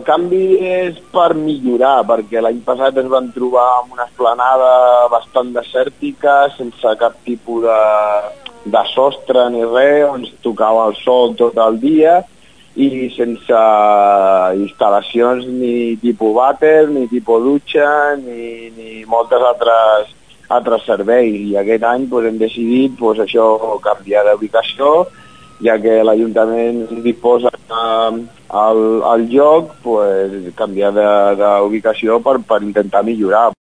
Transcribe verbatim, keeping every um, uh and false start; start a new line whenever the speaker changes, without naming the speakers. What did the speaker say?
canvi és per millorar, perquè l'any passat ens vam trobar amb una esplanada bastant desèrtica, sense cap tipus de, de sostre ni res, on ens tocava el sol tot el dia, i sense instal·lacions ni tipus vàter, ni tipus dutxa, ni, ni moltes altres, altres serveis. I aquest any pues, hem decidit pues, això canviar d'ubicació, ja que l'Ajuntament disposa al, al lloc, pues, canviar d'ubicació per, per intentar millorar.